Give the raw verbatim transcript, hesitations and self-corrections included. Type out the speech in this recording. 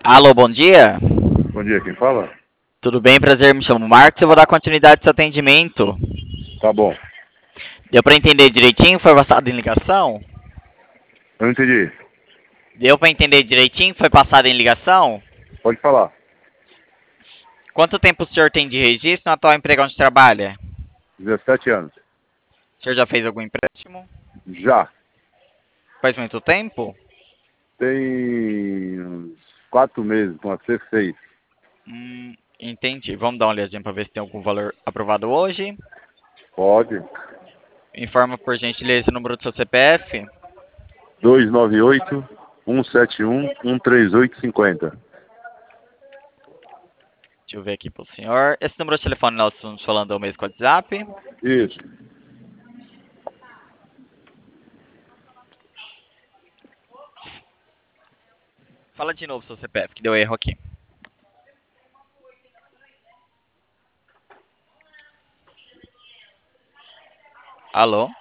Alô, bom dia. Bom dia, quem fala? Tudo bem? Prazer, me chamo Marcos. Eu vou dar continuidade ao seu atendimento. Tá bom. Deu para entender direitinho? Foi passado em ligação? Eu não entendi. Deu para entender direitinho? Foi passado em ligação? Pode falar. Quanto tempo o senhor tem de registro no atual emprego onde trabalha? dezessete anos. O senhor já fez algum empréstimo? Já. Faz muito tempo? Tem uns quatro meses, pode ser seis. Hum, entendi. Vamos dar uma olhadinha para ver se tem algum valor aprovado hoje. Pode. Informa por gentileza o número do seu C P F. dois nove oito, um sete um, um três oito cinco zero. Deixa eu ver aqui pro senhor. Esse número de telefone nós estamos falando é o mesmo com o WhatsApp. Isso. Fala de novo seu C P F, que deu erro aqui. Alô?